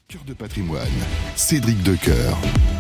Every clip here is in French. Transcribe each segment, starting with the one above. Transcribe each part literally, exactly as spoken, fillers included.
Cœur de patrimoine, Cédric Decoeur.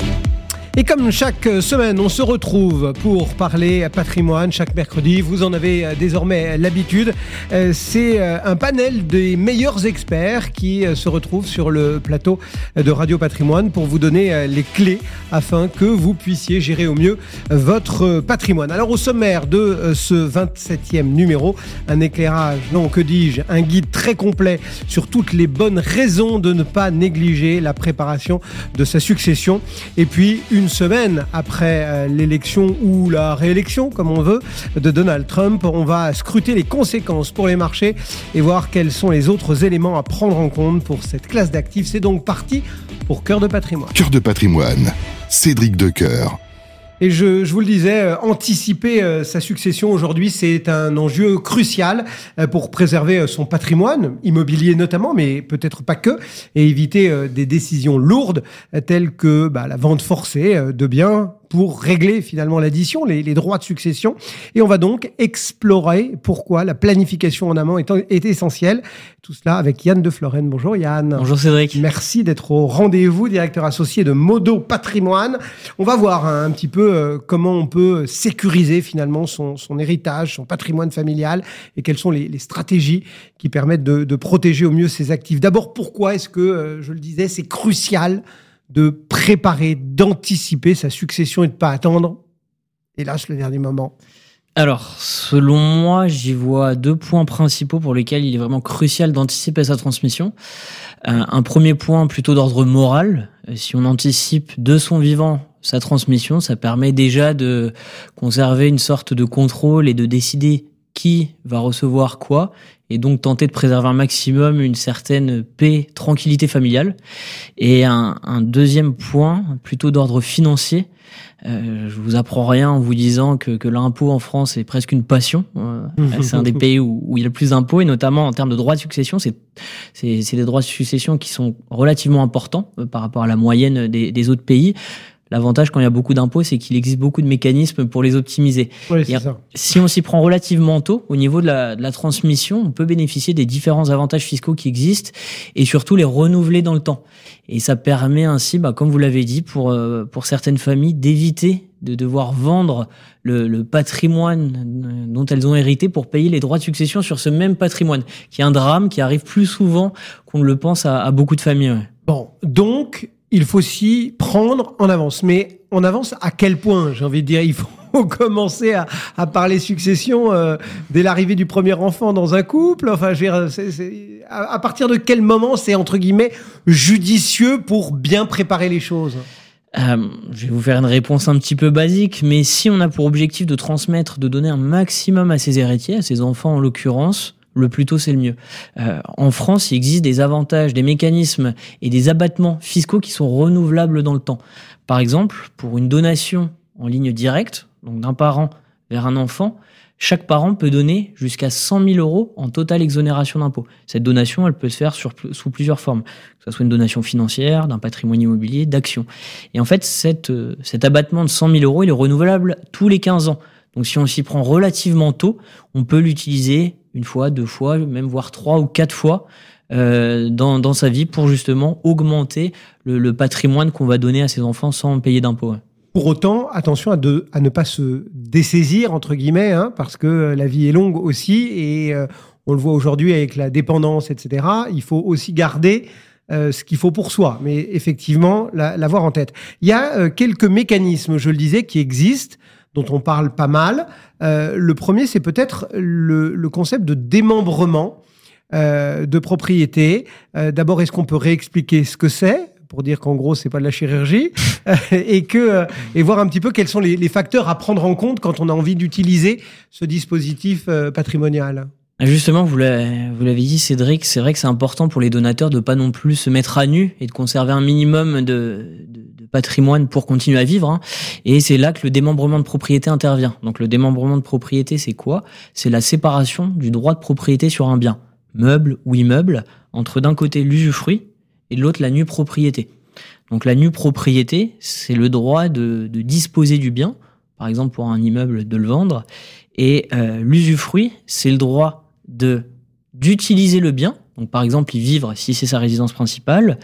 Et comme chaque semaine, on se retrouve pour parler patrimoine chaque mercredi. Vous en avez désormais l'habitude. C'est un panel des meilleurs experts qui se retrouvent sur le plateau de Radio Patrimoine pour vous donner les clés afin que vous puissiez gérer au mieux votre patrimoine. Alors au sommaire de ce vingt-septième numéro, un éclairage, non que dis-je, un guide très complet sur toutes les bonnes raisons de ne pas négliger la préparation de sa succession. Et puis une Une semaine après l'élection ou la réélection, comme on veut, de Donald Trump, on va scruter les conséquences pour les marchés et voir quels sont les autres éléments à prendre en compte pour cette classe d'actifs. C'est donc parti pour Cœur de patrimoine. Cœur de patrimoine, Cédric Decoeur. Et je, je vous le disais, euh, anticiper euh, sa succession aujourd'hui, c'est un enjeu crucial euh, pour préserver euh, son patrimoine, immobilier notamment, mais peut-être pas que, et éviter euh, des décisions lourdes euh, telles que bah, la vente forcée euh, de biens pour régler finalement l'addition, les, les droits de succession. Et on va donc explorer pourquoi la planification en amont est, est essentielle. Tout cela avec Yann de Florenne. Bonjour Yann. Bonjour Cédric. Merci d'être au rendez-vous, directeur associé de Modo Patrimoine. On va voir hein, un petit peu euh, comment on peut sécuriser finalement son, son héritage, son patrimoine familial et quelles sont les, les stratégies qui permettent de, de protéger au mieux ses actifs. D'abord, pourquoi est-ce que, euh, je le disais, c'est crucial de préparer, d'anticiper sa succession et de ne pas attendre, hélas, le dernier moment? Alors, selon moi, j'y vois deux points principaux pour lesquels il est vraiment crucial d'anticiper sa transmission. Euh, un premier point plutôt d'ordre moral. Si on anticipe de son vivant sa transmission, ça permet déjà de conserver une sorte de contrôle et de décider qui va recevoir quoi, et donc tenter de préserver un maximum une certaine paix, tranquillité familiale. Et un, un deuxième point, plutôt d'ordre financier, euh, je vous apprends rien en vous disant que, que l'impôt en France est presque une passion. Euh, c'est un des pays où, où il y a le plus d'impôts, et notamment en termes de droits de succession, c'est, c'est, c'est des droits de succession qui sont relativement importants euh, par rapport à la moyenne des, des autres pays. L'avantage quand il y a beaucoup d'impôts, c'est qu'il existe beaucoup de mécanismes pour les optimiser. Oui, c'est ça. Si on s'y prend relativement tôt, au niveau de la, de la transmission, on peut bénéficier des différents avantages fiscaux qui existent et surtout les renouveler dans le temps. Et ça permet ainsi, bah, comme vous l'avez dit, pour, euh, pour certaines familles, d'éviter de devoir vendre le, le patrimoine dont elles ont hérité pour payer les droits de succession sur ce même patrimoine, qui est un drame qui arrive plus souvent qu'on ne le pense à, à beaucoup de familles. Ouais. Bon, donc il faut s'y prendre en avance. Mais en avance à quel point? J'ai envie de dire, il faut commencer à, à parler succession euh, dès l'arrivée du premier enfant dans un couple. Enfin, je veux dire, c'est, c'est, à, à partir de quel moment c'est, entre guillemets, judicieux pour bien préparer les choses? Euh, je vais vous faire une réponse un petit peu basique, mais si on a pour objectif de transmettre, de donner un maximum à ses héritiers, à ses enfants en l'occurrence, le plus tôt c'est le mieux. Euh, en France, il existe des avantages, des mécanismes et des abattements fiscaux qui sont renouvelables dans le temps. Par exemple, pour une donation en ligne directe, donc d'un parent vers un enfant, chaque parent peut donner jusqu'à cent mille euros en totale exonération d'impôts. Cette donation, elle peut se faire sur, sous plusieurs formes, que ce soit une donation financière, d'un patrimoine immobilier, d'actions. Et en fait, cette, cet abattement de cent mille euros, il est renouvelable tous les quinze ans. Donc si on s'y prend relativement tôt, on peut l'utiliser une fois, deux fois, même voire trois ou quatre fois euh, dans, dans sa vie pour justement augmenter le, le patrimoine qu'on va donner à ses enfants sans payer d'impôts. Pour autant, attention à, de, à ne pas se dessaisir, entre guillemets, hein, parce que la vie est longue aussi, et euh, on le voit aujourd'hui avec la dépendance, et cetera. Il faut aussi garder euh, ce qu'il faut pour soi, mais effectivement, la, l'avoir en tête. Il y a euh, quelques mécanismes, je le disais, qui existent, dont on parle pas mal. Euh, le premier, c'est peut-être le, le concept de démembrement euh, de propriété. Euh, d'abord, est-ce qu'on peut réexpliquer ce que c'est, pour dire qu'en gros, c'est pas de la chirurgie, et que euh, et voir un petit peu quels sont les, les facteurs à prendre en compte quand on a envie d'utiliser ce dispositif euh, patrimonial. Justement, vous l'avez, vous l'avez dit, Cédric, c'est vrai que c'est important pour les donateurs de pas non plus se mettre à nu et de conserver un minimum de, de, de patrimoine pour continuer à vivre. Hein. Et c'est là que le démembrement de propriété intervient. Donc le démembrement de propriété, c'est quoi? C'est la séparation du droit de propriété sur un bien, meuble ou immeuble, entre d'un côté l'usufruit et de l'autre la nue propriété. Donc la nue propriété, c'est le droit de, de disposer du bien, par exemple pour un immeuble de le vendre, et euh, l'usufruit, c'est le droit de d'utiliser le bien, donc par exemple y vivre si c'est sa résidence principale,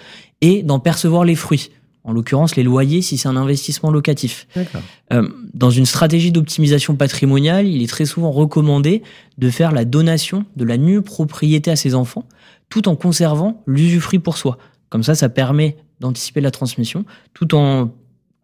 et d'en percevoir les fruits. En l'occurrence, les loyers si c'est un investissement locatif. D'accord. Euh, dans une stratégie d'optimisation patrimoniale, il est très souvent recommandé de faire la donation de la nue propriété à ses enfants, tout en conservant l'usufruit pour soi. Comme ça, ça permet d'anticiper la transmission, tout en,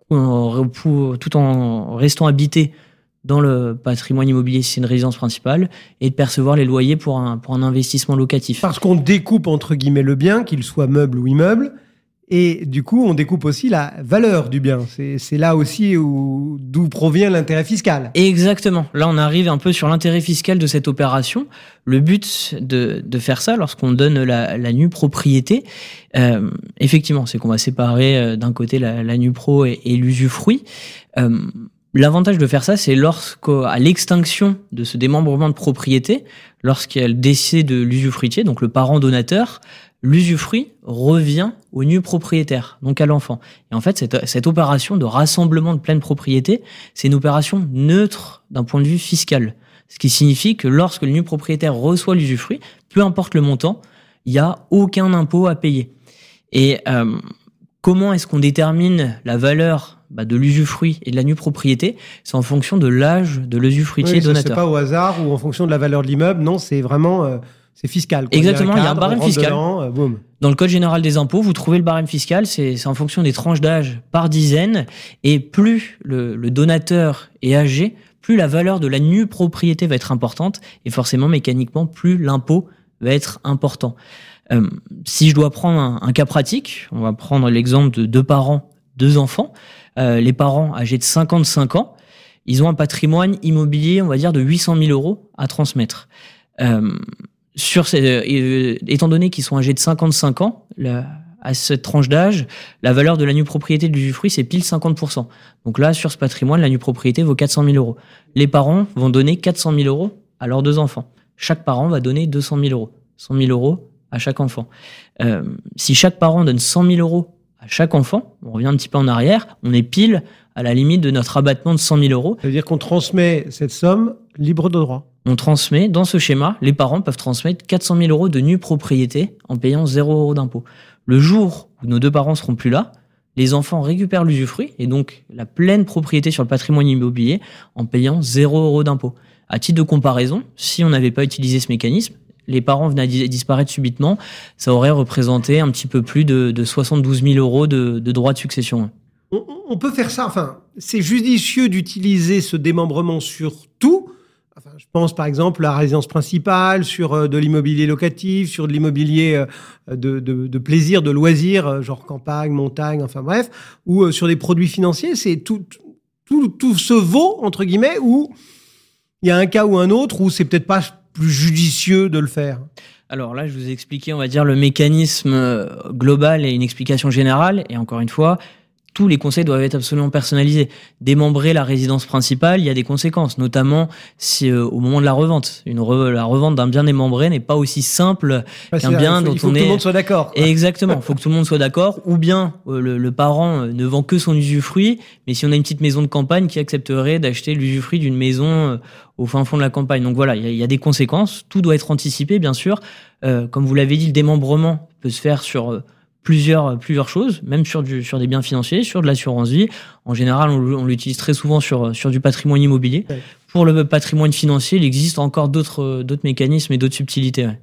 en, tout en restant habité dans le patrimoine immobilier si c'est une résidence principale, et de percevoir les loyers pour un, pour un investissement locatif. Parce qu'on découpe, entre guillemets, le bien, qu'il soit meuble ou immeuble, et du coup, on découpe aussi la valeur du bien. C'est, c'est là aussi où, d'où provient l'intérêt fiscal. Exactement. Là, on arrive un peu sur l'intérêt fiscal de cette opération. Le but de, de faire ça, lorsqu'on donne la, la nue propriété, euh, effectivement, c'est qu'on va séparer euh, d'un côté la, la nue pro et, et l'usufruit. Euh, L'avantage de faire ça, c'est lorsqu'à l'extinction de ce démembrement de propriété, lorsqu'il y a le décès de l'usufruitier, donc le parent donateur, l'usufruit revient au nu propriétaire, donc à l'enfant. Et en fait, cette, cette opération de rassemblement de pleine propriété, c'est une opération neutre d'un point de vue fiscal. Ce qui signifie que lorsque le nu propriétaire reçoit l'usufruit, peu importe le montant, il n'y a aucun impôt à payer. Et euh, comment est-ce qu'on détermine la valeur bah, de l'usufruit et de la nue propriété? C'est en fonction de l'âge de l'usufruitier oui, ça, donateur. C'est pas au hasard ou en fonction de la valeur de l'immeuble. Non, c'est vraiment euh, c'est fiscal. Quoi. Exactement, il y a un, cadre, barème fiscal. Dedans, euh, boum. Dans le Code général des impôts, vous trouvez le barème fiscal, c'est, c'est en fonction des tranches d'âge par dizaine. Et plus le, le donateur est âgé, plus la valeur de la nue propriété va être importante. Et forcément, mécaniquement, plus l'impôt va être important. Euh, si je dois prendre un, un cas pratique, on va prendre l'exemple de deux parents, deux enfants. Euh, les parents âgés de cinquante-cinq ans, ils ont un patrimoine immobilier, on va dire, de huit cent mille euros à transmettre. Euh, sur ces, euh, étant donné qu'ils sont âgés de cinquante-cinq ans, la, à cette tranche d'âge, la valeur de la nue propriété de l'usufruit, c'est pile cinquante pour cent. Donc là, sur ce patrimoine, la nue propriété vaut quatre cent mille euros. Les parents vont donner quatre cent mille euros à leurs deux enfants. Chaque parent va donner deux cent mille euros. cent mille euros à chaque enfant. Euh, si chaque parent donne cent mille euros à chaque enfant, on revient un petit peu en arrière, on est pile à la limite de notre abattement de cent mille euros. Ça veut dire qu'on transmet cette somme libre de droit. On transmet, dans ce schéma, les parents peuvent transmettre quatre cent mille euros de nue propriété en payant zéro euro d'impôt. Le jour où nos deux parents seront plus là, les enfants récupèrent l'usufruit et donc la pleine propriété sur le patrimoine immobilier en payant zéro euro d'impôt. À titre de comparaison, si on n'avait pas utilisé ce mécanisme, les parents venaient à disparaître subitement, ça aurait représenté un petit peu plus de, de soixante-douze mille euros de, de droits de succession. On, on peut faire ça, enfin, c'est judicieux d'utiliser ce démembrement sur tout. Enfin, je pense par exemple à la résidence principale, sur euh, de l'immobilier locatif, sur de l'immobilier euh, de, de, de plaisir, de loisirs, euh, genre campagne, montagne, enfin bref, ou euh, sur des produits financiers. C'est tout, tout, tout se vaut, entre guillemets, où il y a un cas ou un autre où c'est peut-être pas plus judicieux de le faire. Alors là, je vous ai expliqué, on va dire, le mécanisme global et une explication générale. Et encore une fois, tous les conseils doivent être absolument personnalisés. Démembrer la résidence principale, il y a des conséquences, notamment si euh, au moment de la revente, une re- la revente d'un bien démembré n'est pas aussi simple ouais, qu'un bien il faut, dont il faut on que est. Tout le monde soit d'accord. Quoi. Exactement, il faut que tout le monde soit d'accord. Ou bien euh, le, le parent ne vend que son usufruit, mais si on a une petite maison de campagne, qui accepterait d'acheter l'usufruit d'une maison euh, au fin fond de la campagne. Donc voilà, il y, y a des conséquences. Tout doit être anticipé, bien sûr. Euh, comme vous l'avez dit, le démembrement peut se faire sur euh, plusieurs plusieurs choses, même sur du sur des biens financiers, sur de l'assurance vie. En général, on, on l'utilise très souvent sur sur du patrimoine immobilier. Ouais. Pour le patrimoine financier, il existe encore d'autres d'autres mécanismes et d'autres subtilités. Ouais.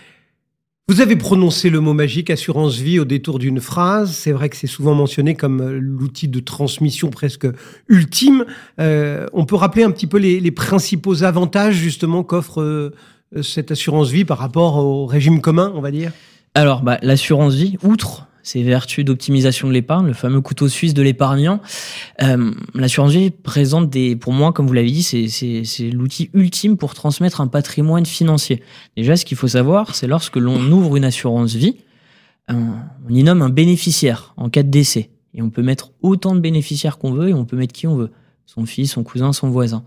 Vous avez prononcé le mot magique assurance vie au détour d'une phrase. C'est vrai que c'est souvent mentionné comme l'outil de transmission presque ultime. Euh, on peut rappeler un petit peu les, les principaux avantages justement qu'offre euh, cette assurance vie par rapport au régime commun, on va dire. Alors, bah, l'assurance vie, outre ses vertus d'optimisation de l'épargne, le fameux couteau suisse de l'épargnant, euh, l'assurance vie présente des, pour moi, comme vous l'avez dit, c'est, c'est, c'est l'outil ultime pour transmettre un patrimoine financier. Déjà, ce qu'il faut savoir, c'est lorsque l'on ouvre une assurance vie, un, on y nomme un bénéficiaire en cas de décès. Et on peut mettre autant de bénéficiaires qu'on veut et on peut mettre qui on veut. Son fils, son cousin, son voisin.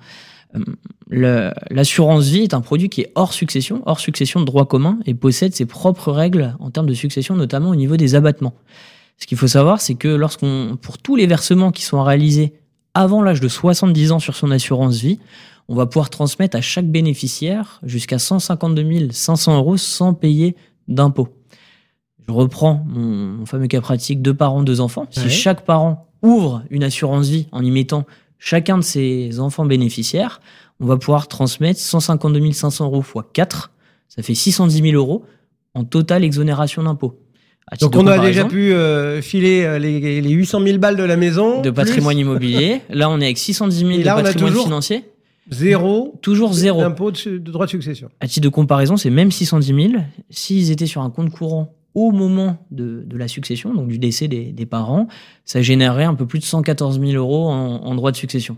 Le, l'assurance vie est un produit qui est hors succession, hors succession de droit commun et possède ses propres règles en termes de succession, notamment au niveau des abattements. Ce qu'il faut savoir, c'est que lorsqu'on, pour tous les versements qui sont réalisés avant l'âge de soixante-dix ans sur son assurance vie, on va pouvoir transmettre à chaque bénéficiaire jusqu'à cent cinquante-deux mille cinq cents euros sans payer d'impôts. Je Je reprends mon, mon fameux cas pratique, deux parents, deux enfants. Si Ouais. chaque parent ouvre une assurance vie en y mettant chacun de ses enfants bénéficiaires, on va pouvoir transmettre cent cinquante-deux mille cinq cents euros fois quatre. Ça fait six cent dix mille euros en totale exonération d'impôts. À titre Donc de on a comparaison, déjà pu euh, filer euh, les, les huit cent mille balles de la maison. de plus patrimoine immobilier. Là, on est avec six cent dix mille Et là, de on a patrimoine toujours financier. Zéro Toujours zéro. d'impôt de, su- de droit de succession. À titre de comparaison, c'est même six cent dix mille. S'ils étaient sur un compte courant au moment de, de la succession, donc du décès des, des parents, ça générerait un peu plus de cent quatorze mille euros en, en droit de succession.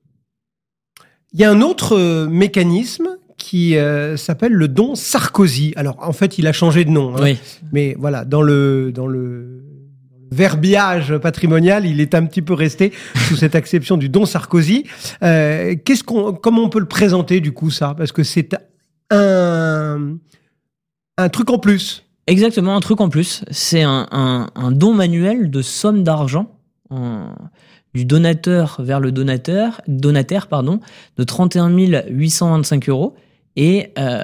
Il y a un autre euh, mécanisme qui euh, s'appelle le don Sarkozy. Alors, en fait, il a changé de nom. hein. Oui. Mais voilà, dans le, dans le verbiage patrimonial, il est un petit peu resté sous cette acception du don Sarkozy. Euh, qu'est-ce qu'on, comment on peut le présenter, du coup, ça? Parce que c'est un, un truc en plus. Exactement, un truc en plus. C'est un, un, un don manuel de somme d'argent en- du donateur vers le donateur, donataire pardon, de trente et un mille huit cent vingt-cinq euros et euh,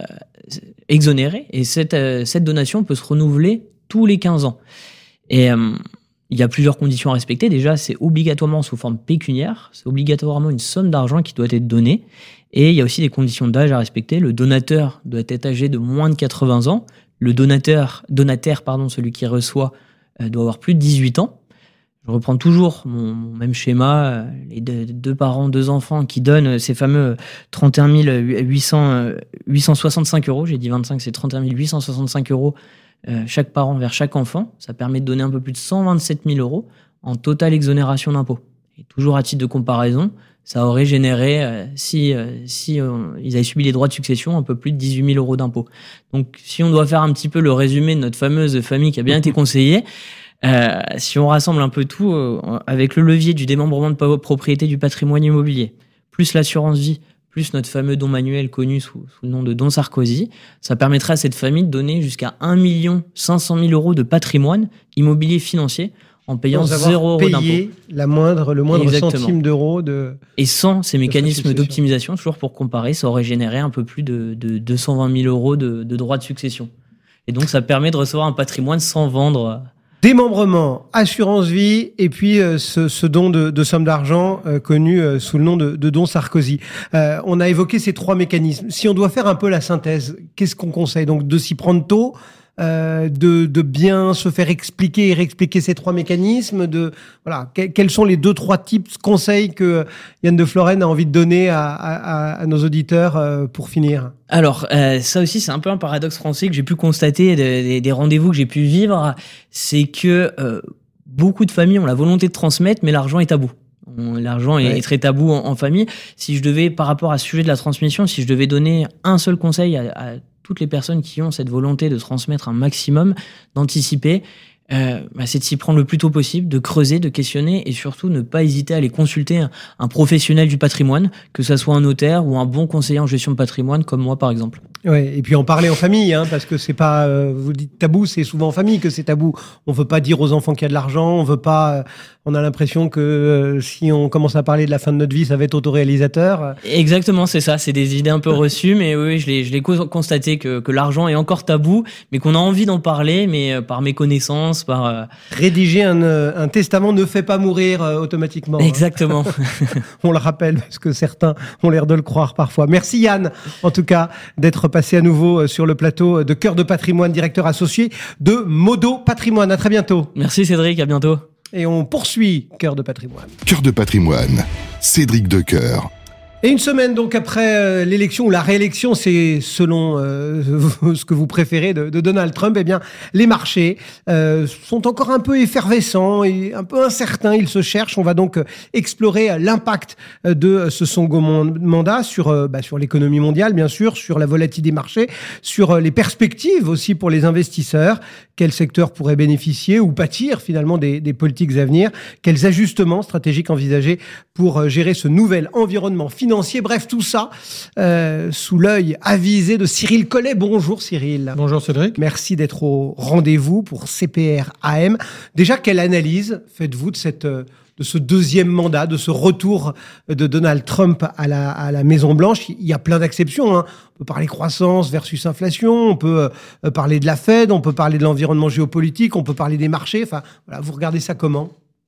exonéré. Et cette, euh, cette donation peut se renouveler tous les quinze ans. Et euh, il y a plusieurs conditions à respecter. Déjà, c'est obligatoirement sous forme pécuniaire. C'est obligatoirement une somme d'argent qui doit être donnée. Et il y a aussi des conditions d'âge à respecter. Le donateur doit être âgé de moins de quatre-vingts ans. Le donateur, donataire, pardon, celui qui reçoit, euh, doit avoir plus de dix-huit ans. Je reprends toujours mon, mon même schéma. euh, Les deux, deux parents, deux enfants qui donnent ces fameux trente et un mille huit cents, huit cent soixante-cinq euros. J'ai dit vingt-cinq, c'est trente et un mille huit cent soixante-cinq euros euh, chaque parent vers chaque enfant. Ça permet de donner un peu plus de cent vingt-sept mille euros en totale exonération d'impôts. Et toujours à titre de comparaison, ça aurait généré, euh, si, euh, si euh, ils avaient subi les droits de succession, un peu plus de dix-huit mille euros d'impôts. Donc, si on doit faire un petit peu le résumé de notre fameuse famille qui a bien été conseillée, euh, si on rassemble un peu tout, euh, avec le levier du démembrement de pa- propriété du patrimoine immobilier, plus l'assurance vie, plus notre fameux don manuel connu sous, sous le nom de don Sarkozy, ça permettrait à cette famille de donner jusqu'à un million cinq cent mille euros de patrimoine immobilier financier en payant Sans avoir zéro euro d'impôt. payé la moindre, le moindre Exactement. centime d'euro de... Et sans ces mécanismes succession. d'optimisation, toujours pour comparer, ça aurait généré un peu plus de, de deux cent vingt mille euros de, de droits de succession. Et donc, ça permet de recevoir un patrimoine sans vendre. Démembrement, assurance vie, et puis euh, ce, ce don de, de somme d'argent euh, connu euh, sous le nom de, de don Sarkozy. Euh, on a évoqué ces trois mécanismes. Si on doit faire un peu la synthèse, qu'est-ce qu'on conseille? Donc de s'y prendre tôt, euh, de, de bien se faire expliquer et réexpliquer ces trois mécanismes. De voilà, que- quels sont les deux trois tips, conseils que Yann de Florenne a envie de donner à, à, à nos auditeurs euh, pour finir? Alors, euh, ça aussi, c'est un peu un paradoxe français que j'ai pu constater des, des- des rendez-vous que j'ai pu vivre. C'est que euh, beaucoup de familles ont la volonté de transmettre, mais l'argent est tabou. On- L'argent est, Ouais. est très tabou en, en famille. Si je devais, par rapport à ce sujet de la transmission, si je devais donner un seul conseil à, à toutes les personnes qui ont cette volonté de transmettre un maximum, d'anticiper, euh, bah, c'est de s'y prendre le plus tôt possible, de creuser, de questionner et surtout ne pas hésiter à aller consulter un, un professionnel du patrimoine, que ça soit un notaire ou un bon conseiller en gestion de patrimoine comme moi par exemple. Ouais, et puis en parler en famille, hein, parce que c'est pas, euh, vous dites tabou, c'est souvent en famille que c'est tabou. On veut pas dire aux enfants qu'il y a de l'argent, on veut pas, euh, on a l'impression que euh, si on commence à parler de la fin de notre vie, ça va être autoréalisateur. Exactement, c'est ça, c'est des idées un peu reçues, mais oui, je l'ai, je l'ai co- constaté que, que l'argent est encore tabou, mais qu'on a envie d'en parler, mais euh, par méconnaissance, par... euh, Rédiger un, euh, un testament ne fait pas mourir euh, automatiquement. hein. Exactement. On le rappelle parce que certains ont l'air de le croire parfois. Merci Yann, en tout cas, d'être passé à nouveau euh, sur le plateau de Cœur de Patrimoine, directeur associé de Modo Patrimoine. À très bientôt. Merci Cédric, à bientôt. Et on poursuit Cœur de Patrimoine. Cœur de patrimoine, Cédric Decoeur. Et une semaine donc après euh, l'élection ou la réélection, c'est selon euh, ce que vous préférez de, de Donald Trump, eh bien les marchés euh, sont encore un peu effervescents et un peu incertains. Ils se cherchent. On va donc euh, explorer l'impact euh, de ce second mon- mandat sur euh, bah, sur l'économie mondiale, bien sûr, sur la volatilité des marchés, sur euh, les perspectives aussi pour les investisseurs. Quel secteur pourrait bénéficier ou pâtir finalement des, des politiques à venir? Quels ajustements stratégiques envisagés pour euh, gérer ce nouvel environnement financier? Bref, tout ça euh, sous l'œil avisé de Cyril Collet. Bonjour Cyril. Bonjour Cédric. Merci d'être au rendez-vous pour C P R A M. Déjà, quelle analyse faites-vous de cette, euh, de ce deuxième mandat, de ce retour de Donald Trump à la, à la Maison-Blanche. Il y a plein d'acceptions, hein. On peut parler croissance versus inflation, on peut euh, parler de la Fed, on peut parler de l'environnement géopolitique, on peut parler des marchés. Enfin, voilà, vous regardez ça comment ?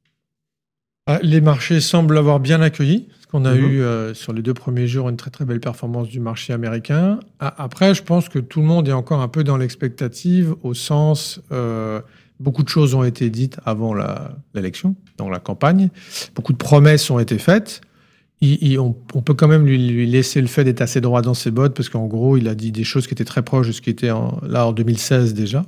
Les marchés semblent l'avoir bien accueilli. Parce qu'on a Mmh. eu, euh, sur les deux premiers jours, une très très belle performance du marché américain. Après, je pense que tout le monde est encore un peu dans l'expectative, au sens... Euh, beaucoup de choses ont été dites avant la, l'élection, dans la campagne. Beaucoup de promesses ont été faites. Il, il, on, on peut quand même lui, lui laisser le fait d'être assez droit dans ses bottes, parce qu'en gros, il a dit des choses qui étaient très proches de ce qui était en, là en deux mille seize déjà.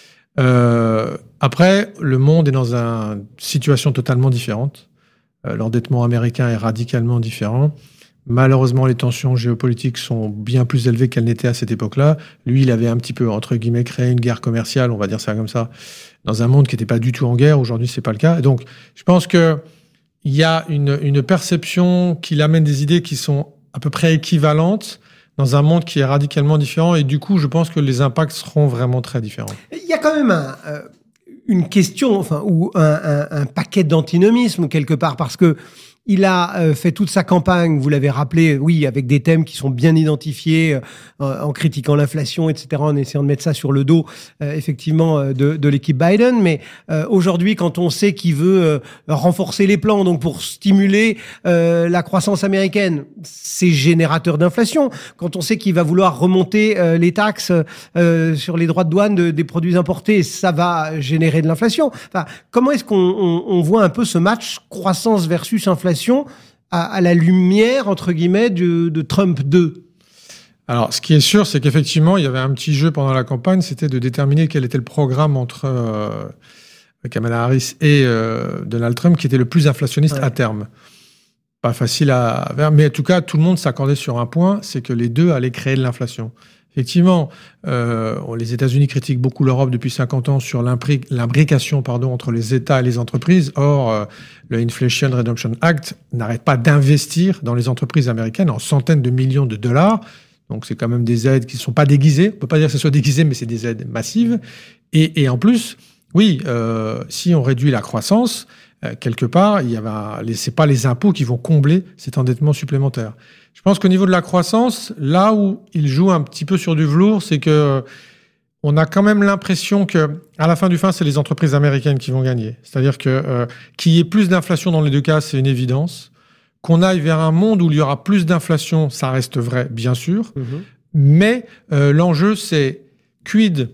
Euh, après, le monde est dans une situation totalement différente. Euh, l'endettement américain est radicalement différent. Malheureusement, les tensions géopolitiques sont bien plus élevées qu'elles n'étaient à cette époque-là. Lui, il avait un petit peu, entre guillemets, créé une guerre commerciale, on va dire ça comme ça, dans un monde qui n'était pas du tout en guerre. Aujourd'hui, c'est pas le cas. Et donc, je pense que il y a une, une perception qui amène des idées qui sont à peu près équivalentes dans un monde qui est radicalement différent. Et du coup, je pense que les impacts seront vraiment très différents. Il y a quand même un, euh, une question, enfin, ou un, un, un paquet d'antinomisme quelque part, parce que il a euh, fait toute sa campagne, vous l'avez rappelé, oui, avec des thèmes qui sont bien identifiés, euh, en critiquant l'inflation, et cetera, en essayant de mettre ça sur le dos, euh, effectivement, euh, de, de l'équipe Biden. Mais euh, aujourd'hui, quand on sait qu'il veut euh, renforcer les plans, donc pour stimuler euh, la croissance américaine, c'est générateur d'inflation. Quand on sait qu'il va vouloir remonter euh, les taxes euh, sur les droits de douane de, des produits importés, ça va générer de l'inflation. Enfin, comment est-ce qu'on on, on voit un peu ce match croissance versus inflation À, à la lumière, entre guillemets, de, de Trump deux? Alors, ce qui est sûr, c'est qu'effectivement, il y avait un petit jeu pendant la campagne, c'était de déterminer quel était le programme entre euh, Kamala Harris et euh, Donald Trump qui était le plus inflationniste ouais. à terme. Pas facile à faire, mais en tout cas, tout le monde s'accordait sur un point, c'est que les deux allaient créer de l'inflation. Effectivement, euh, les États-Unis critiquent beaucoup l'Europe depuis cinquante ans sur l'imbrication pardon, entre les États et les entreprises. Or, euh, le Inflation Reduction Act n'arrête pas d'investir dans les entreprises américaines en centaines de millions de dollars. Donc, c'est quand même des aides qui ne sont pas déguisées. On ne peut pas dire que ce soit déguisé, mais c'est des aides massives. Et, et en plus, oui, euh, si on réduit la croissance, euh, quelque part, il y a, c'est pas les impôts qui vont combler cet endettement supplémentaire. Je pense qu'au niveau de la croissance, là où il joue un petit peu sur du velours, c'est que euh, on a quand même l'impression que, à la fin du fin, c'est les entreprises américaines qui vont gagner. C'est-à-dire que euh, qu'il y ait plus d'inflation dans les deux cas, c'est une évidence. Qu'on aille vers un monde où il y aura plus d'inflation, ça reste vrai, bien sûr. Mmh. Mais euh, l'enjeu, c'est quid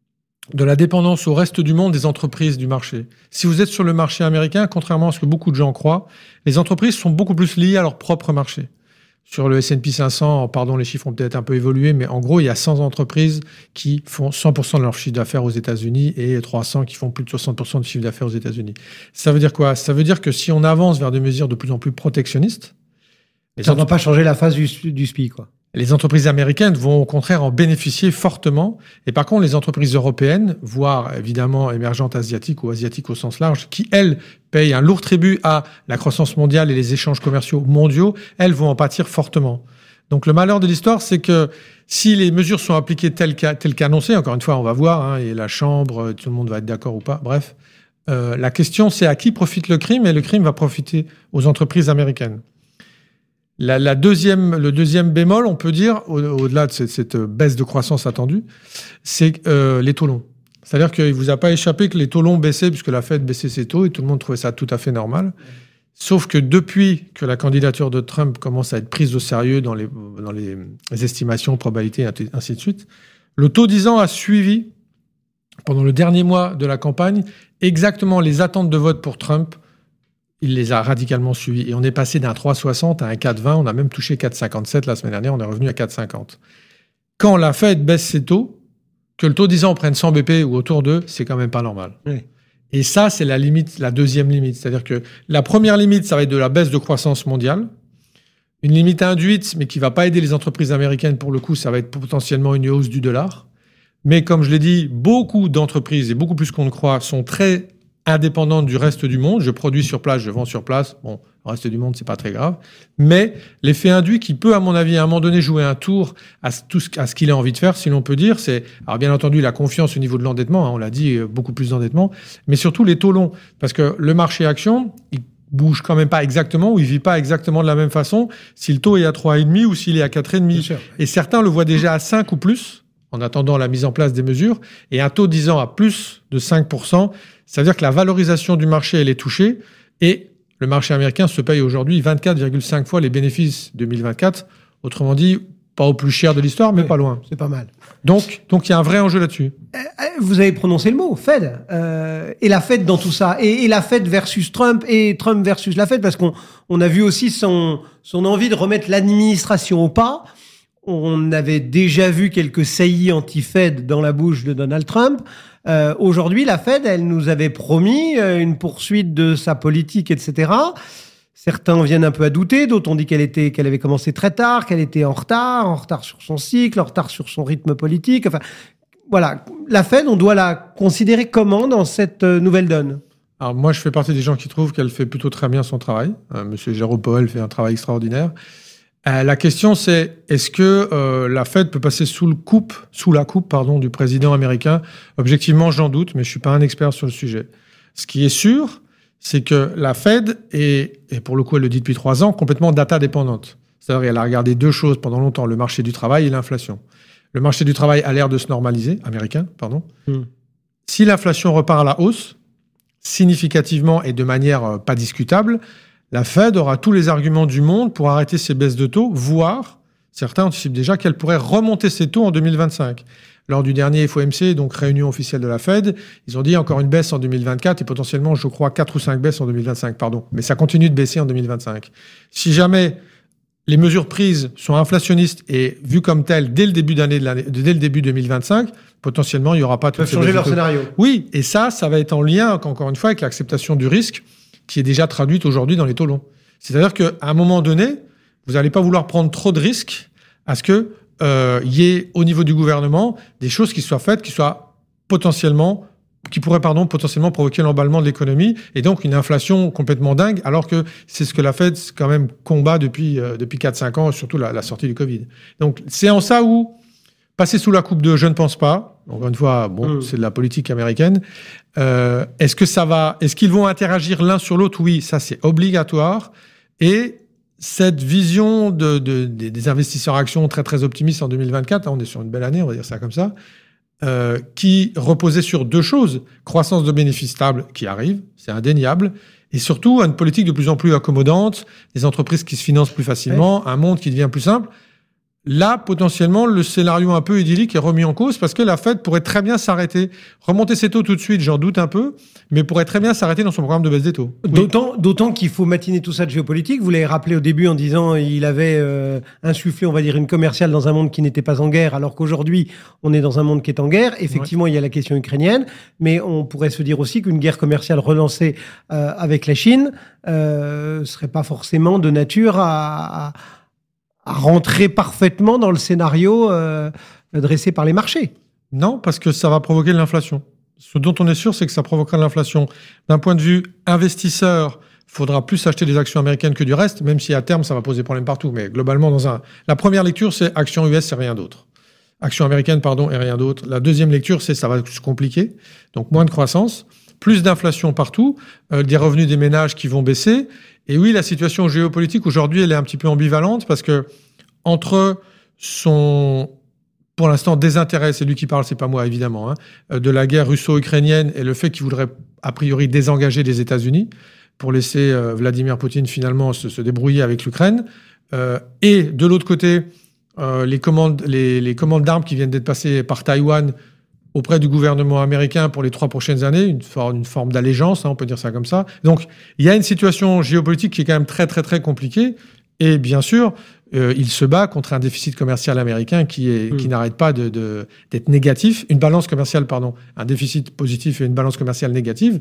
de la dépendance au reste du monde des entreprises du marché. Si vous êtes sur le marché américain, contrairement à ce que beaucoup de gens croient, les entreprises sont beaucoup plus liées à leur propre marché. Sur le S and P cinq cents, pardon, les chiffres ont peut-être un peu évolué, mais en gros, il y a cent entreprises qui font cent pour cent de leur chiffre d'affaires aux États-Unis et trois cents qui font plus de soixante pour cent de chiffre d'affaires aux États-Unis. Ça veut dire quoi? Ça veut dire que si on avance vers des mesures de plus en plus protectionnistes... Ça ne va pas changer la phase du, du S P I, quoi. Les entreprises américaines vont au contraire en bénéficier fortement. Et par contre, les entreprises européennes, voire évidemment émergentes asiatiques ou asiatiques au sens large, qui, elles, payent un lourd tribut à la croissance mondiale et les échanges commerciaux mondiaux, elles vont en pâtir fortement. Donc le malheur de l'histoire, c'est que si les mesures sont appliquées telles qu'a, telles qu'annoncées, encore une fois, on va voir, hein, et la Chambre, tout le monde va être d'accord ou pas, bref, euh, la question c'est à qui profite le crime, et le crime va profiter aux entreprises américaines. La, la deuxième, le deuxième bémol, on peut dire, au, au-delà de cette, cette baisse de croissance attendue, c'est euh, les taux longs. C'est-à-dire qu'il ne vous a pas échappé que les taux longs baissaient, puisque la Fed baissait ses taux, et tout le monde trouvait ça tout à fait normal. Sauf que depuis que la candidature de Trump commence à être prise au sérieux dans les, dans les estimations, probabilités, et ainsi de suite, le taux dix ans a suivi, pendant le dernier mois de la campagne, exactement les attentes de vote pour Trump. Il les a radicalement suivis. Et on est passé d'un trois virgule soixante à un quatre virgule vingt. On a même touché quatre virgule cinquante-sept la semaine dernière. On est revenu à quatre virgule cinquante. Quand la Fed baisse ses taux, que le taux dix ans prenne cent B P ou autour d'eux, c'est quand même pas normal. Oui. Et ça, c'est la limite, la deuxième limite. C'est-à-dire que la première limite, ça va être de la baisse de croissance mondiale. Une limite induite, mais qui va pas aider les entreprises américaines pour le coup, ça va être potentiellement une hausse du dollar. Mais comme je l'ai dit, beaucoup d'entreprises, et beaucoup plus qu'on ne croit, sont très indépendante du reste du monde. Je produis sur place, je vends sur place. Bon, le reste du monde, c'est pas très grave. Mais l'effet induit qui peut, à mon avis, à un moment donné, jouer un tour à tout ce, à ce qu'il a envie de faire, si l'on peut dire, c'est, alors bien entendu, la confiance au niveau de l'endettement. Hein, on l'a dit, beaucoup plus d'endettement. Mais surtout les taux longs. Parce que le marché action, il bouge quand même pas exactement, ou il vit pas exactement de la même façon si le taux est à trois virgule cinq ou s'il est à quatre virgule cinq. Et certains le voient déjà à cinq ou plus, en attendant la mise en place des mesures, et un taux disant à plus de cinq pour cent, ça veut dire que la valorisation du marché, elle est touchée, et le marché américain se paye aujourd'hui vingt-quatre virgule cinq fois les bénéfices deux mille vingt-quatre, autrement dit, pas au plus cher de l'histoire, mais oui, pas loin. C'est pas mal. Donc, donc il y a un vrai enjeu là-dessus. Vous avez prononcé le mot, Fed. Euh, et la Fed dans tout ça. Et, et la Fed versus Trump, et Trump versus la Fed, parce qu'on on a vu aussi son, son envie de remettre l'administration au pas. On avait déjà vu quelques saillies anti-Fed dans la bouche de Donald Trump. Euh, aujourd'hui, la Fed, elle nous avait promis une poursuite de sa politique, et cetera. Certains viennent un peu à douter, d'autres ont dit qu'elle était, qu'elle avait commencé très tard, qu'elle était en retard, en retard sur son cycle, en retard sur son rythme politique. Enfin, voilà. La Fed, on doit la considérer comment dans cette nouvelle donne? Alors moi, je fais partie des gens qui trouvent qu'elle fait plutôt très bien son travail. Euh, Monsieur Jérôme Powell fait un travail extraordinaire. Euh, la question, c'est est-ce que euh, la Fed peut passer sous le coupe, sous la coupe, pardon, du président américain? Objectivement, j'en doute, mais je suis pas un expert sur le sujet. Ce qui est sûr, c'est que la Fed est, et pour le coup, elle le dit depuis trois ans, complètement data dépendante. C'est-à-dire qu'elle a regardé deux choses pendant longtemps, le marché du travail et l'inflation. Le marché du travail a l'air de se normaliser, américain, pardon. Mm. Si l'inflation repart à la hausse, significativement et de manière euh, pas discutable, la Fed aura tous les arguments du monde pour arrêter ses baisses de taux, voire, certains anticipent déjà qu'elle pourrait remonter ses taux en deux mille vingt-cinq. Lors du dernier F O M C, donc réunion officielle de la Fed, ils ont dit encore une baisse en deux mille vingt-quatre et potentiellement, je crois, quatre ou cinq baisses en deux mille vingt-cinq, pardon. Mais ça continue de baisser en deux mille vingt-cinq. Si jamais les mesures prises sont inflationnistes et vues comme telles dès le début d'année, de l'année, dès le début deux mille vingt-cinq, potentiellement, il n'y aura pas... Ils peuvent changer leur scénario. Oui, et ça, ça va être en lien, encore une fois, avec l'acceptation du risque qui est déjà traduite aujourd'hui dans les taux longs. C'est-à-dire qu'à un moment donné, vous n'allez pas vouloir prendre trop de risques à ce que euh, y ait au niveau du gouvernement des choses qui soient faites, qui soient potentiellement, qui pourraient pardon potentiellement provoquer l'emballement de l'économie et donc une inflation complètement dingue, alors que c'est ce que la Fed quand même combat depuis euh, depuis quatre cinq ans, surtout la, la sortie du Covid. Donc c'est en ça où passer sous la coupe de je ne pense pas. Encore une fois, bon, mmh. c'est de la politique américaine. Euh, est-ce que ça va, est-ce qu'ils vont interagir l'un sur l'autre? Oui, ça c'est obligatoire. Et cette vision de, de, de, des investisseurs actions très très optimistes en deux mille vingt-quatre, hein, on est sur une belle année, on va dire ça comme ça, euh, qui reposait sur deux choses. Croissance de bénéfices stables qui arrive, c'est indéniable, et surtout une politique de plus en plus accommodante, des entreprises qui se financent plus facilement, ouais. un monde qui devient plus simple. Là, potentiellement, le scénario un peu idyllique est remis en cause parce que la Fed pourrait très bien s'arrêter. Remonter ses taux tout de suite, j'en doute un peu, mais pourrait très bien s'arrêter dans son programme de baisse des taux. Oui. D'autant, d'autant qu'il faut matiner tout ça de géopolitique. Vous l'avez rappelé au début en disant il avait euh, insufflé, on va dire, une commerciale dans un monde qui n'était pas en guerre, alors qu'aujourd'hui, on est dans un monde qui est en guerre. Effectivement, ouais. il y a la question ukrainienne, mais on pourrait se dire aussi qu'une guerre commerciale relancée euh, avec la Chine euh, serait pas forcément de nature à... à à rentrer parfaitement dans le scénario euh, dressé par les marchés. Non, parce que ça va provoquer de l'inflation. Ce dont on est sûr, c'est que ça provoquera de l'inflation. D'un point de vue investisseur, il faudra plus acheter des actions américaines que du reste, même si à terme, ça va poser problème partout. Mais globalement, dans un... la première lecture, c'est actions U S, c'est rien d'autre. Actions américaines, pardon, et rien d'autre. La deuxième lecture, c'est ça va se compliquer. Donc, moins de croissance, plus d'inflation partout, euh, des revenus des ménages qui vont baisser. Et oui, la situation géopolitique aujourd'hui, elle est un petit peu ambivalente parce que entre son, pour l'instant, désintérêt, c'est lui qui parle, c'est pas moi évidemment, hein, de la guerre russo-ukrainienne et le fait qu'il voudrait a priori désengager des États-Unis pour laisser euh, Vladimir Poutine finalement se, se débrouiller avec l'Ukraine, euh, et de l'autre côté, euh, les commandes, les, les commandes d'armes qui viennent d'être passées par Taïwan auprès du gouvernement américain pour les trois prochaines années, une forme, une forme d'allégeance, hein, on peut dire ça comme ça. Donc, il y a une situation géopolitique qui est quand même très, très, très compliquée. Et bien sûr, euh, il se bat contre un déficit commercial américain qui, est, mmh. qui n'arrête pas de, de, d'être négatif. Une balance commerciale, pardon, un déficit positif et une balance commerciale négative.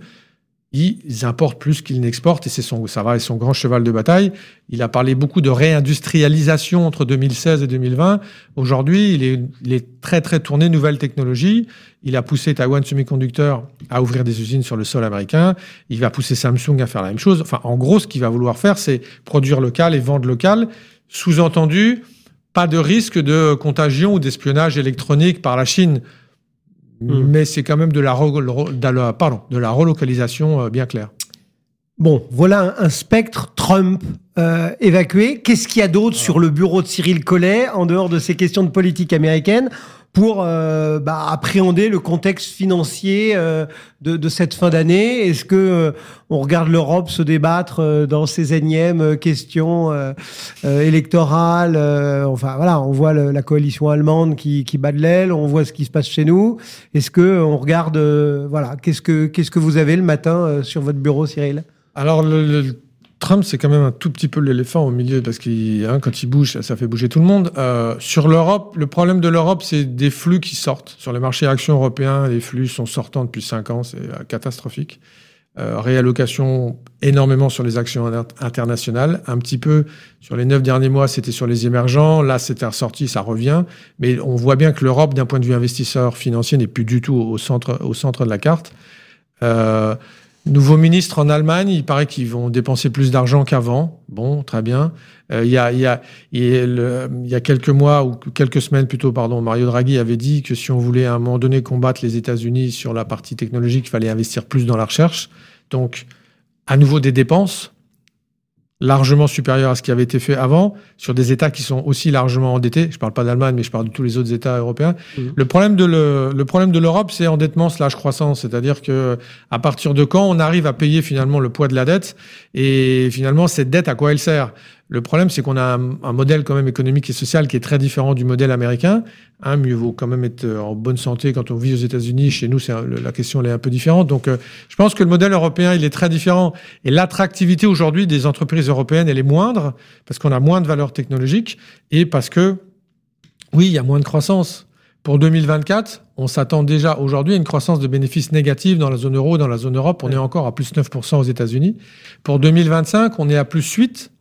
Ils importent plus qu'ils n'exportent et c'est son, ça va être son grand cheval de bataille. Il a parlé beaucoup de réindustrialisation entre deux mille seize et deux mille vingt. Aujourd'hui, il est, il est très, très tourné nouvelles technologies. Il a poussé Taiwan Semiconductor à ouvrir des usines sur le sol américain. Il va pousser Samsung à faire la même chose. Enfin, en gros, ce qu'il va vouloir faire, c'est produire local et vendre local. Sous-entendu, pas de risque de contagion ou d'espionnage électronique par la Chine. Mmh. Mais c'est quand même de la, re, de la, pardon, de la relocalisation bien claire. Bon, voilà un, un spectre Trump euh, évacué. Qu'est-ce qu'il y a d'autre sur le bureau de Cyril Collet, en dehors de ces questions de politique américaine, pour euh, bah, appréhender le contexte financier euh, de, de cette fin d'année? Est-ce que euh, on regarde l'Europe se débattre euh, dans ces énièmes questions euh, euh, électorales euh, Enfin voilà, on voit le, la coalition allemande qui, qui bat de l'aile, on voit ce qui se passe chez nous. Est-ce que on regarde euh, voilà, qu'est-ce que qu'est-ce que vous avez le matin euh, sur votre bureau, Cyril? Alors le, le Trump, c'est quand même un tout petit peu l'éléphant au milieu, parce qu'il, hein, quand il bouge, ça, ça fait bouger tout le monde. Euh, sur l'Europe, le problème de l'Europe, c'est des flux qui sortent. Sur les marchés actions européens, les flux sont sortants depuis cinq ans, c'est euh, catastrophique. Euh, réallocation énormément sur les actions inter- internationales. Un petit peu sur les neuf derniers mois, c'était sur les émergents. Là, c'était ressorti, ça revient. Mais on voit bien que l'Europe, d'un point de vue investisseur financier, n'est plus du tout au centre, au centre de la carte. Euh, Nouveau ministre en Allemagne, il paraît qu'ils vont dépenser plus d'argent qu'avant. Bon, très bien. Euh, il y a, il y a, il y a, le, il y a quelques mois ou quelques semaines plutôt, pardon, Mario Draghi avait dit que si on voulait à un moment donné combattre les États-Unis sur la partie technologique, il fallait investir plus dans la recherche. Donc, à nouveau des dépenses largement supérieures à ce qui avait été fait avant, sur des États qui sont aussi largement endettés. Je ne parle pas d'Allemagne, mais je parle de tous les autres États européens. Mmh. Le problème de le, le problème de l'Europe, c'est endettement slash croissance. C'est-à-dire que à partir de quand on arrive à payer finalement le poids de la dette, et finalement cette dette, à quoi elle sert? Le problème, c'est qu'on a un, un modèle quand même économique et social qui est très différent du modèle américain. Hein, mieux vaut quand même être en bonne santé quand on vit aux États-Unis. Chez nous, c'est un, la question elle est un peu différente. Donc, euh, je pense que le modèle européen, il est très différent. Et l'attractivité aujourd'hui des entreprises européennes, elle est moindre parce qu'on a moins de valeur technologique et parce que, oui, il y a moins de croissance. Pour deux mille vingt-quatre, on s'attend déjà aujourd'hui à une croissance de bénéfices négative dans la zone euro, dans la zone Europe. On est encore à plus neuf pour cent aux États-Unis. Pour deux mille vingt-cinq, on est à plus huit.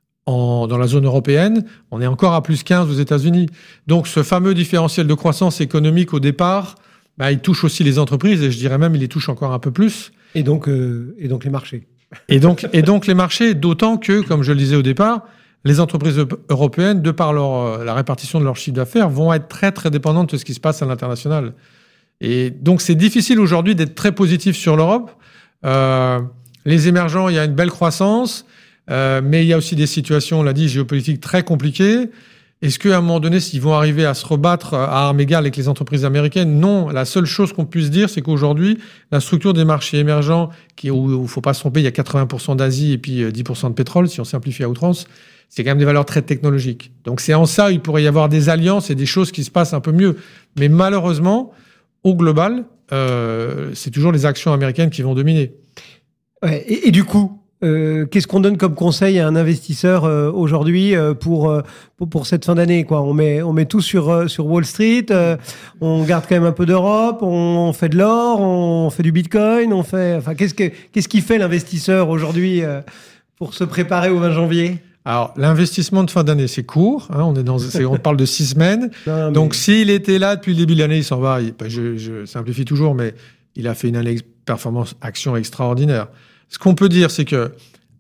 En, dans la zone européenne, on est encore à plus quinze aux États-Unis. Donc, ce fameux différentiel de croissance économique au départ, bah, il touche aussi les entreprises et je dirais même il les touche encore un peu plus. Et donc, euh, et donc les marchés. Et donc, et donc les marchés, d'autant que, comme je le disais au départ, les entreprises européennes, de par leur, la répartition de leur chiffre d'affaires, vont être très très dépendantes de ce qui se passe à l'international. Et donc, c'est difficile aujourd'hui d'être très positif sur l'Europe. Euh, les émergents, il y a une belle croissance. Euh, mais il y a aussi des situations, on l'a dit, géopolitiques très compliquées. Est-ce qu'à un moment donné, s'ils vont arriver à se rebattre à armes égales avec les entreprises américaines? Non. La seule chose qu'on puisse dire, c'est qu'aujourd'hui, la structure des marchés émergents, qui, où il ne faut pas se tromper, il y a quatre-vingts pour cent d'Asie et puis dix pour cent de pétrole, si on simplifie à outrance, c'est quand même des valeurs très technologiques. Donc c'est en ça, il pourrait y avoir des alliances et des choses qui se passent un peu mieux. Mais malheureusement, au global, euh, c'est toujours les actions américaines qui vont dominer. Ouais, et, et du coup Euh, qu'est-ce qu'on donne comme conseil à un investisseur euh, aujourd'hui euh, pour, euh, pour pour cette fin d'année, quoi? On met on met tout sur euh, sur Wall Street, euh, on garde quand même un peu d'Europe, on fait de l'or, on fait du Bitcoin, on fait enfin qu'est-ce que qu'est-ce qui fait l'investisseur aujourd'hui euh, pour se préparer au vingt janvier? Alors, l'investissement de fin d'année, c'est court. Hein, on est dans, c'est, on parle de six semaines. Non, mais... Donc, s'il était là depuis le début de l'année, il s'en va. Il, je, je simplifie toujours, mais il a fait une année performance action extraordinaire. Ce qu'on peut dire, c'est que,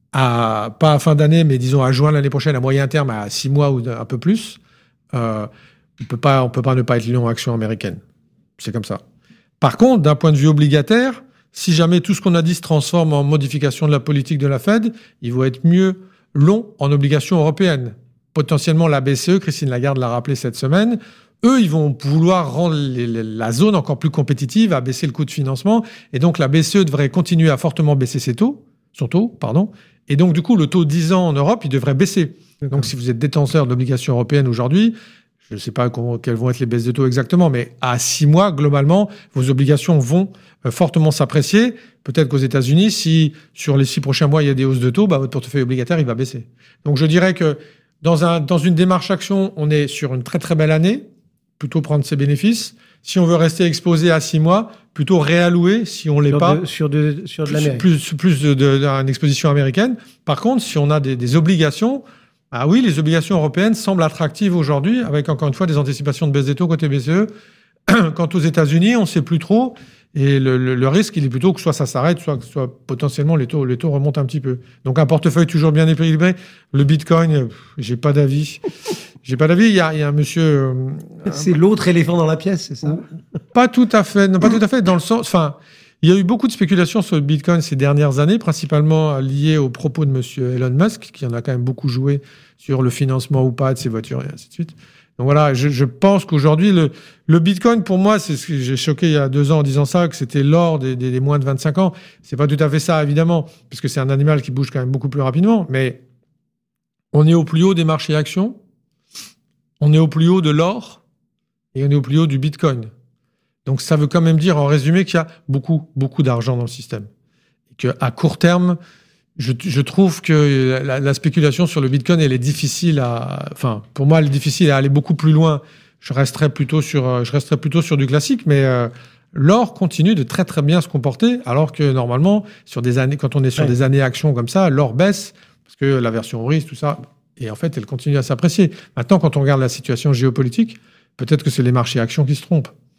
à, pas à fin d'année, mais disons à juin l'année prochaine, à moyen terme, à six mois ou un peu plus, euh, on peut pas, on peut pas ne pas être long action américaine. C'est comme ça. Par contre, d'un point de vue obligataire, si jamais tout ce qu'on a dit se transforme en modification de la politique de la Fed, il vaut être mieux long en obligations européennes. Potentiellement, la B C E, Christine Lagarde l'a rappelé cette semaine, eux, ils vont vouloir rendre les, les, la zone encore plus compétitive, à baisser le coût de financement. Et donc, la B C E devrait continuer à fortement baisser ses taux, son taux, pardon. Et donc, du coup, le taux dix ans en Europe, il devrait baisser. D'accord. Donc, si vous êtes détenteur d'obligations européennes aujourd'hui, je ne sais pas comment, quelles vont être les baisses de taux exactement, mais à six mois, globalement, vos obligations vont euh, fortement s'apprécier. Peut-être qu'aux États-Unis, si sur les six prochains mois, il y a des hausses de taux, bah, votre portefeuille obligataire, il va baisser. Donc, je dirais que dans, un, dans une démarche action, on est sur une très, très belle année. Plutôt prendre ses bénéfices. Si on veut rester exposé à six mois, plutôt réallouer si on l'est pas. De, sur de, sur de plus, l'Amérique. Plus, plus de, de, d'une exposition américaine. Par contre, si on a des, des obligations, ah oui, les obligations européennes semblent attractives aujourd'hui, avec encore une fois des anticipations de baisse des taux côté B C E. Quant aux États-Unis, on ne sait plus trop. Et le, le, le risque, il est plutôt que soit ça s'arrête, soit, soit potentiellement les taux, les taux remontent un petit peu. Donc un portefeuille toujours bien équilibré. Le Bitcoin, pff, j'ai pas d'avis. J'ai pas d'avis. Il y a, il y a un monsieur. Euh, c'est un... l'autre éléphant dans la pièce, c'est ça? Pas tout à fait. Non, pas tout à fait. Dans le sens. Enfin, Il y a eu beaucoup de spéculations sur le Bitcoin ces dernières années, principalement liées aux propos de monsieur Elon Musk, qui en a quand même beaucoup joué sur le financement ou pas de ses voitures et ainsi de suite. Donc voilà, je, je pense qu'aujourd'hui, le, le Bitcoin, pour moi, c'est ce que j'ai choqué il y a deux ans en disant ça, que c'était l'or des, des, des moins de vingt-cinq ans. C'est pas tout à fait ça, évidemment, puisque c'est un animal qui bouge quand même beaucoup plus rapidement, mais on est au plus haut des marchés actions, on est au plus haut de l'or, et on est au plus haut du Bitcoin. Donc ça veut quand même dire, en résumé, qu'il y a beaucoup, beaucoup d'argent dans le système. Et qu'à court terme, je, je trouve que la, la spéculation sur le Bitcoin, elle est difficile à... Enfin, pour moi, elle est difficile à aller beaucoup plus loin. Je resterais plutôt sur, je resterais plutôt sur du classique, mais euh, l'or continue de très, très bien se comporter, alors que normalement, sur des années, quand on est sur ouais. des années actions comme ça, l'or baisse, parce que la version risque, tout ça, et en fait, elle continue à s'apprécier. Maintenant, quand on regarde la situation géopolitique, peut-être que c'est les marchés actions qui se trompent.